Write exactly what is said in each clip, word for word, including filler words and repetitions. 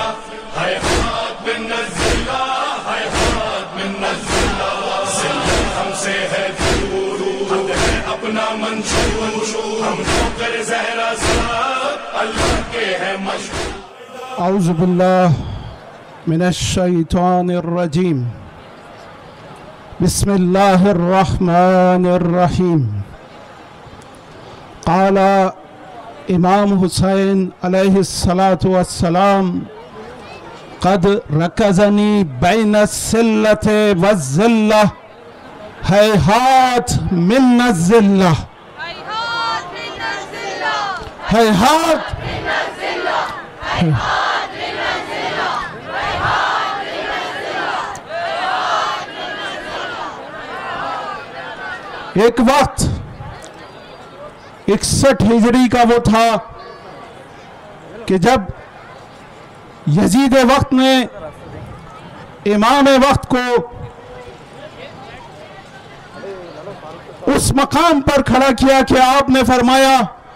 हैहात में नज़िला, हैहात में नज़िला, ज़िल्लत हमसे है दूर, हद है अपना मंशूर, हम ठोकर ज़हरा साथ अल्लाह के है मशहूर। औज़ु बिल्लाह मिनश शैतानिर रजीम, बिस्मिल्लाहिर रहमानिर रहीम। क़ाला इमाम हुसैन अलैहिस्सलातु वस्सलाम, क़द रकज़नी बैन सिल्लते वज़्ज़िल्ला, हैहात मिन नज़्ज़िल्ला, हैहात एक वक्त इकसठ हिजरी का वो था कि जब यजीद वक्त ने इमाम वक्त को उस मकाम पर खड़ा किया कि आपने फरमाया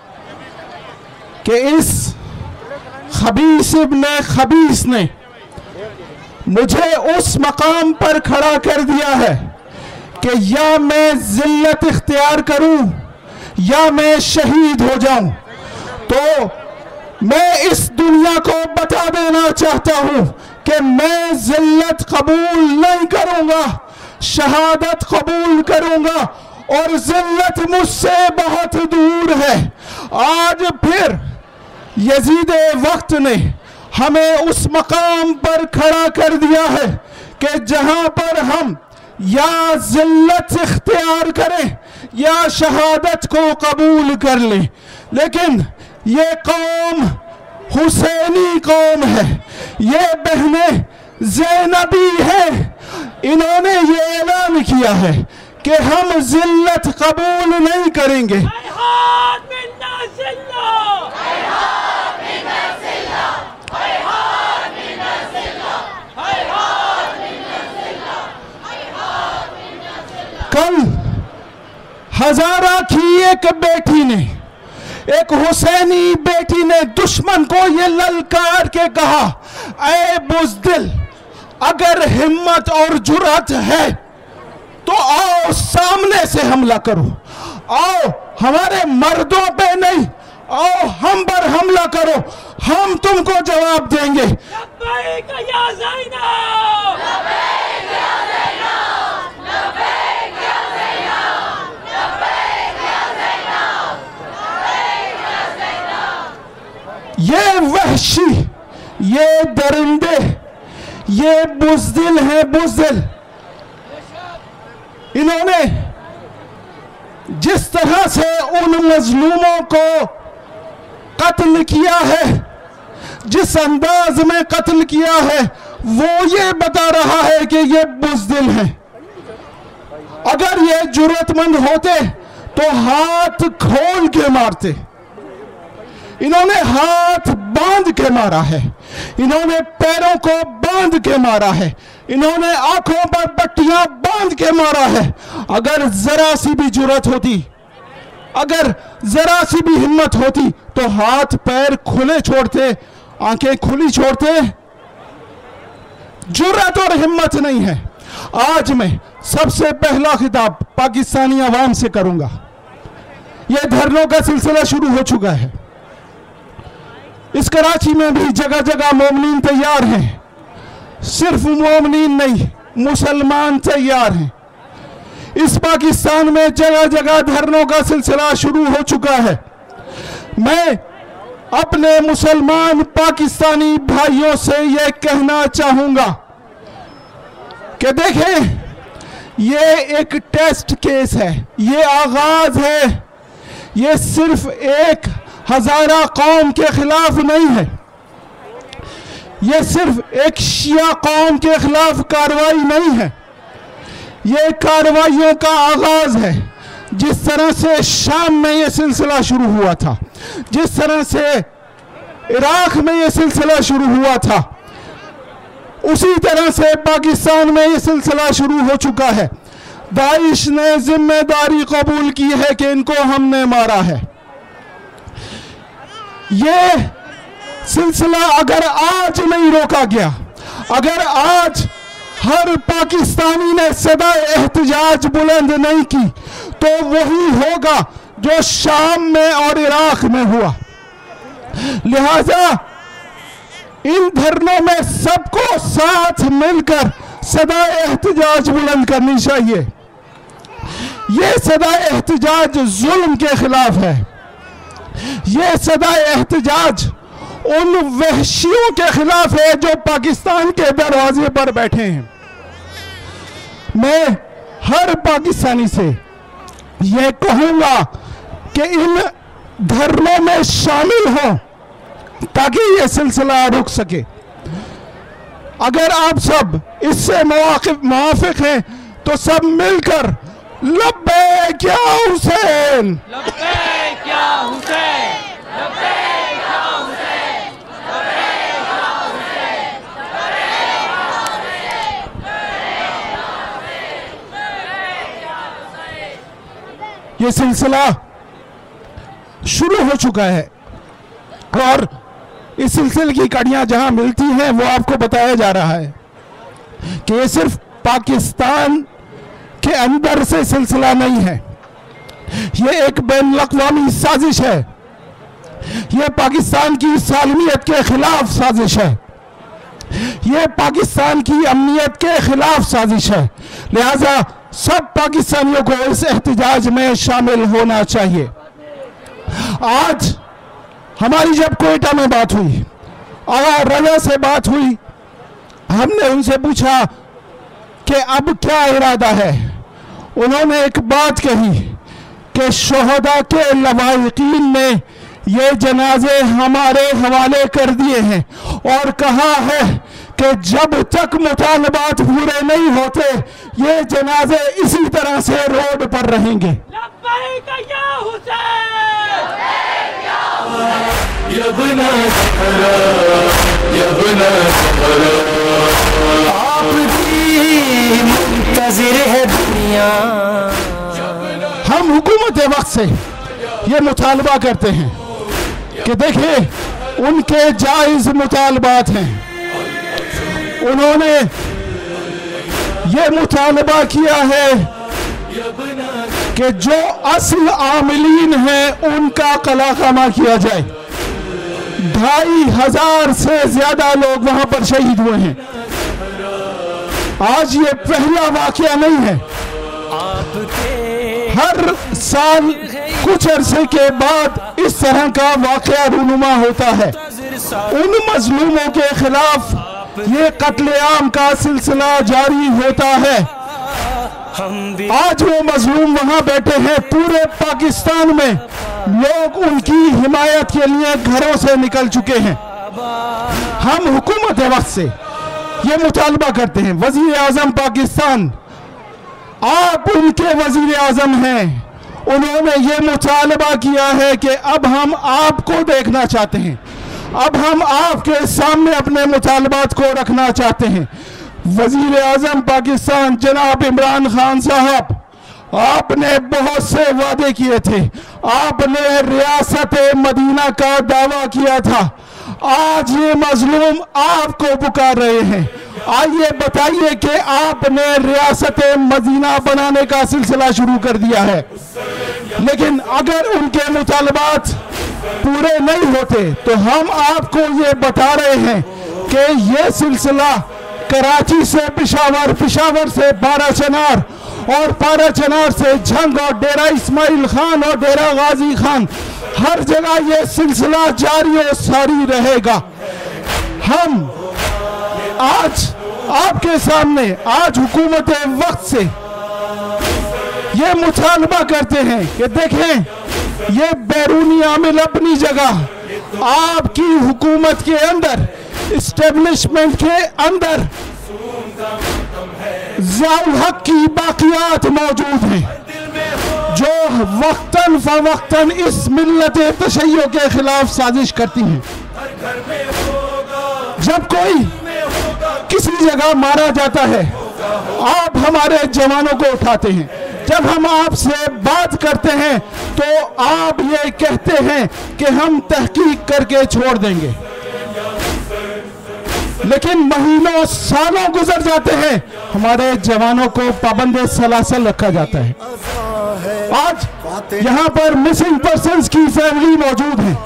कि इस खबीस इब्ने खबीस ने मुझे उस मकाम पर खड़ा कर दिया है कि या मैं जिल्लत इख्तियार करूं या मैं शहीद हो जाऊं। तो मैं इस दुनिया को बता देना चाहता हूं कि मैं जिल्लत कबूल नहीं करूंगा, शहादत कबूल करूंगा और जिल्लत मुझसे बहुत दूर है। आज फिर यजीद वक्त ने हमें उस मकाम पर खड़ा कर दिया है कि जहां पर हम या जिल्लत इख्तियार करें या शहादत को कबूल कर लें। लेकिन ये कौम हुसैनी कौम है, ये बहनें ज़ैनबी है, इन्होंने ये ऐलान किया है कि हम जिल्लत कबूल नहीं करेंगे। कल हजारा की एक बेटी ने, एक हुसैनी बेटी ने दुश्मन को ये ललकार के कहा, ऐ बुज़दिल, अगर हिम्मत और जुर्रत है तो आओ सामने से हमला करो, आओ हमारे मर्दों पे नहीं, आओ हम पर हमला करो, हम तुमको जवाब देंगे। ये वहशी, ये दरिंदे, ये बुज़दिल है, बुज़दिल। इन्होंने जिस तरह से उन मजलूमों को कत्ल किया है, जिस अंदाज में कत्ल किया है, वो ये बता रहा है कि ये बुज़दिल है। अगर ये जुर्रतमंद होते तो हाथ खोल के मारते, इन्होंने हाथ बांध के मारा है, इन्होंने पैरों को बांध के मारा है, इन्होंने आंखों पर पट्टियां बांध के मारा है। अगर जरा सी भी जुर्रत होती, अगर जरा सी भी हिम्मत होती तो हाथ पैर खुले छोड़ते, आंखें खुली छोड़ते। जुर्रत और हिम्मत नहीं है। आज मैं सबसे पहला खिताब पाकिस्तानी अवाम से करूंगा। यह धरनों का सिलसिला शुरू हो चुका है। इस कराची में भी जगह जगह मोमिनीन तैयार हैं, सिर्फ मोमिनीन नहीं, मुसलमान तैयार हैं। इस पाकिस्तान में जगह जगह धरनों का सिलसिला शुरू हो चुका है। मैं अपने मुसलमान पाकिस्तानी भाइयों से यह कहना चाहूंगा कि देखें, ये एक टेस्ट केस है, ये आगाज है, ये सिर्फ एक हजारा कौम के खिलाफ नहीं है, ये सिर्फ एक शिया कौम के खिलाफ कार्रवाई नहीं है, ये कार्रवाइयों का आगाज है। जिस तरह से शाम में ये सिलसिला शुरू हुआ था, जिस तरह से इराक में ये सिलसिला शुरू हुआ था, उसी तरह से पाकिस्तान में ये सिलसिला शुरू हो चुका है। दाइश ने जिम्मेदारी कबूल की है कि इनको हमने मारा है। ये सिलसिला अगर आज नहीं रोका गया, अगर आज हर पाकिस्तानी ने सदा एहतजाज बुलंद नहीं की, तो वही होगा जो शाम में और इराक में हुआ। लिहाजा इन धरनों में सबको साथ मिलकर सदा एहतजाज बुलंद करनी चाहिए। ये सदा एहतजाज जुल्म के खिलाफ है, ये सदा एहतजाज उन वहशियों के खिलाफ है जो पाकिस्तान के दरवाजे पर बैठे हैं। मैं हर पाकिस्तानी से यह कहूंगा कि इन धरनों में शामिल हो ताकि यह सिलसिला रुक सके। अगर आप सब इससे मुवाफिक हैं तो सब मिलकर लब्बैक या हुसैन, लब्बैक या हुसैन, लब्बैक या हुसैन, लब्बैक या हुसैन, लब्बैक या हुसैन। ये सिलसिला शुरू हो चुका है और इस सिलसिले की कड़ियां जहां मिलती हैं वो आपको बताया जा रहा है कि ये सिर्फ पाकिस्तान के अंदर से सिलसिला नहीं है, ये एक बैनुल-अक़वामी साजिश है, ये पाकिस्तान की सालमियत के खिलाफ साजिश है, ये पाकिस्तान की अमनियत के खिलाफ साजिश है। लिहाजा सब पाकिस्तानियों को इस एहतजाज में शामिल होना चाहिए। आज हमारी जब कोयटा में बात हुई, आगा रजा से बात हुई, हमने उनसे पूछा कि अब क्या इरादा है। उन्होंने एक बात कही कि शोहदा के लवाहिकीन ने ये जनाजे हमारे हवाले कर दिए हैं और कहा है कि जब तक मुतालबात पूरे नहीं होते ये जनाजे इसी तरह से रोड पर रहेंगे। लब्बैक या हुसैन, यबना ज़हरा, यबना ज़हरा, आपकी मुंतज़िर है दुनिया। हम हुकूमत वक्त से ये मुतालबा करते हैं कि देखिए उनके जायज मुतालबात हैं। उन्होंने ये मुतालबा किया है कि जो असल आमिलीन हैं उनका कलाकामा किया जाए। ढाई हजार से ज्यादा लोग वहां पर शहीद हुए हैं। आज ये पहला वाकया नहीं है, हर साल कुछ अरसे के बाद इस तरह का वाकया रूनुमा होता है। उन मजलूमों के खिलाफ ये कत्लेआम का सिलसिला जारी होता है। आज वो मजलूम वहां बैठे हैं, पूरे पाकिस्तान में लोग उनकी हिमायत के लिए घरों से निकल चुके हैं। हम हुकूमत वक्त से ये मुतालबा करते हैं, वजीर आजम पाकिस्तान, आप उनके वजीर आजम हैं, उन्होंने ये मुतालबा किया है कि अब हम आपको देखना चाहते हैं, अब हम आपके सामने अपने मुतालबात को रखना चाहते हैं। वजीर आजम पाकिस्तान जनाब इमरान खान साहब, आपने बहुत से वादे किए थे, आपने रियासत मदीना का दावा किया था, आज ये मजलूम आपको पुकार रहे हैं। आइए बताइए कि आपने रियासत मदीना बनाने का सिलसिला शुरू कर दिया है, लेकिन अगर उनके मुतालबात पूरे नहीं होते तो हम आपको ये बता रहे हैं कि ये सिलसिला कराची से पिशावर, पिशावर से बाराचनार और बाराचनार से झंग और डेरा इस्माइल खान और डेरा गाजी खान, हर जगह ये सिलसिला जारी और सारी रहेगा। हम आज आपके सामने, आज हुकूमत वक्त से ये मुतालबा करते हैं कि देखें ये बैरूनी आमिल अपनी जगह, आपकी हुकूमत के अंदर, इस्टेब्लिशमेंट के अंदर ज़ाउल हक की बाकियात मौजूद हैं जो वक्तन फवक्तन इस मिल्लत तशय्यो के खिलाफ साजिश करती हैं। जब कोई किसी जगह मारा जाता है आप हमारे जवानों को उठाते हैं, जब हम आपसे बात करते हैं तो आप ये कहते हैं कि हम तहकीक करके छोड़ देंगे। लेकिन महीनों सालों गुजर जाते हैं, हमारे जवानों को पाबंदे सलासल रखा जाता है। आज यहाँ पर मिसिंग पर्सन्स की फैमिली मौजूद है।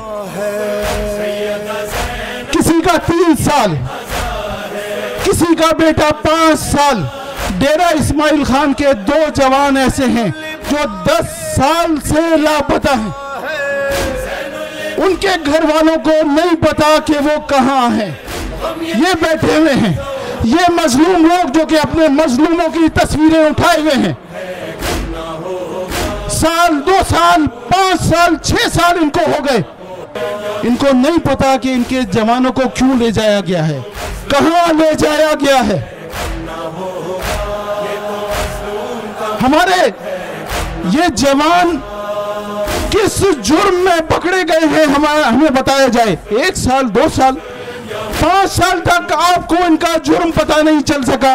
किसी का तीन साल, किसी का बेटा पांच साल। डेरा इस्माइल खान के दो जवान ऐसे हैं जो दस साल से लापता हैं। उनके घर वालों को नहीं पता कि वो कहाँ हैं। ये बैठे हुए हैं, ये मजलूम लोग जो कि अपने मजलूमों की तस्वीरें उठाए हुए हैं। साल, दो साल, पांच साल, छह साल इनको हो गए। इनको नहीं पता कि इनके जवानों को क्यों ले जाया गया है, कहां ले जाया गया है। हमारे ये जवान किस जुर्म में पकड़े गए हैं, हमारा हमें बताया जाए। एक साल, दो साल, पांच साल तक आपको इनका जुर्म पता नहीं चल सका।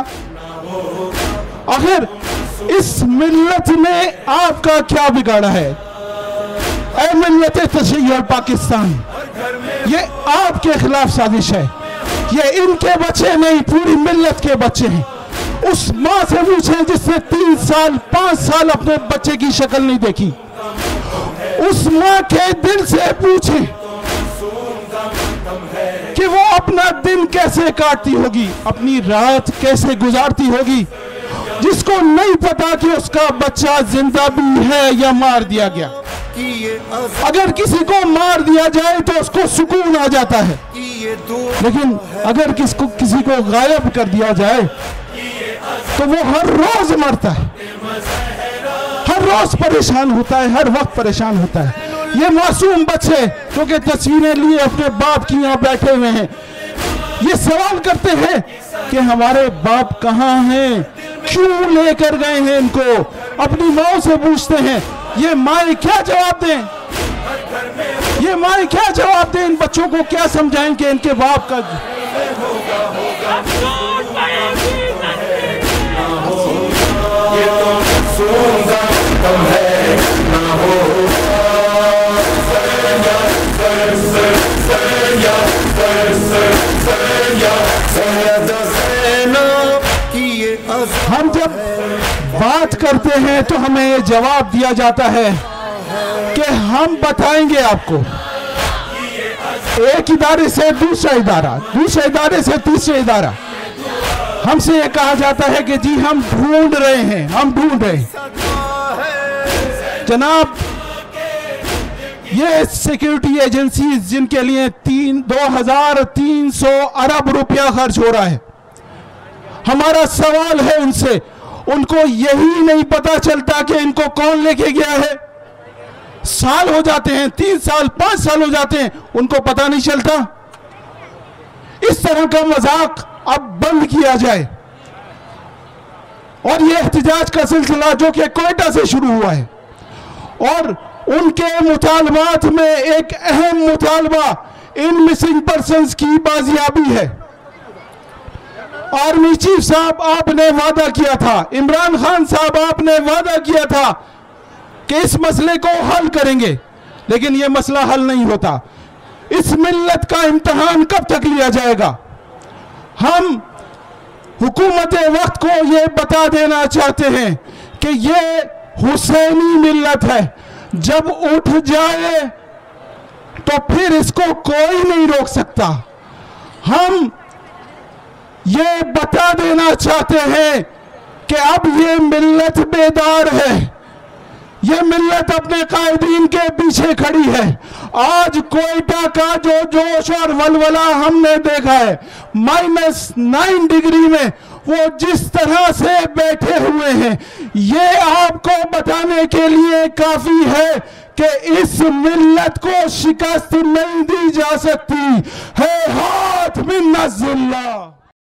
आखिर इस मिल्लत ने आपका क्या बिगाड़ा है? ऐ मिल्लत तशय्युर पाकिस्तान, ये आपके खिलाफ साजिश है। ये इनके बच्चे नहीं, पूरी मिल्लत के बच्चे हैं। उस माँ से पूछे जिसने तीन साल, पांच साल अपने बच्चे की शक्ल नहीं देखी। उस माँ के दिल से पूछे कि वो अपना दिन कैसे काटती होगी, अपनी रात कैसे गुजारती होगी, जिसको नहीं पता कि उसका बच्चा जिंदा भी है या मार दिया गया। अगर किसी को मार दिया जाए तो उसको सुकून आ जाता है, लेकिन अगर किसको किसी को गायब कर दिया जाए तो वो हर रोज मरता है, हर रोज परेशान होता है, हर वक्त परेशान होता है। ये मासूम बच्चे जो कि तस्वीरें लिए अपने बाप की यहाँ बैठे हुए हैं, ये सवाल करते हैं कि हमारे बाप कहाँ हैं, क्यों लेकर गए हैं इनको। अपनी माँ से पूछते हैं। ये माँ क्या जवाब दें, ये माँ क्या जवाब दें, इन बच्चों को क्या समझाएं कि इनके बाप का हम जब बात करते हैं तो हमें ये जवाब दिया जाता है कि हम बताएंगे आपको। एक इदारे से दूसरा इदारा, दूसरे इदारे से तीसरे इदारा, हमसे ये कहा जाता है कि जी हम ढूंढ रहे हैं, हम ढूंढ रहे हैं। जनाब, ये सिक्योरिटी एजेंसी जिनके लिए तीन दो हजार तीन सौ अरब रुपया खर्च हो रहा है, हमारा सवाल है उनसे, उनको यही नहीं पता चलता कि इनको कौन लेके गया है। साल हो जाते हैं, तीन साल, पांच साल हो जाते हैं, उनको पता नहीं चलता। इस तरह का मजाक अब बंद किया जाए। और ये एहतजाज का सिलसिला जो कि कोयटा से शुरू हुआ है, और उनके मुतालबात में एक अहम मुतालबा इन मिसिंग पर्सन्स की बाजियाबी है। आर्मी चीफ साहब, आपने वादा किया था, इमरान खान साहब आपने वादा किया था कि इस मसले को हल करेंगे, लेकिन यह मसला हल नहीं होता। इस मिल्लत का इम्तिहान कब तक लिया जाएगा? हम हुकूमत वक्त को यह बता देना चाहते हैं कि यह हुसैनी मिल्लत है, जब उठ जाए तो फिर इसको कोई नहीं रोक सकता। हम ये बता देना चाहते हैं कि अब ये मिल्लत बेदार है, ये मिल्लत अपने कायदीन के पीछे खड़ी है। आज कोयटा का जो जोश और वलवला हमने देखा है, माइनस नाइन डिग्री में वो जिस तरह से बैठे हुए हैं, ये आपको बताने के लिए काफी है कि इस मिल्लत को शिकस्त नहीं दी जा सकती है। हाथ मिन्नत जिल्ला।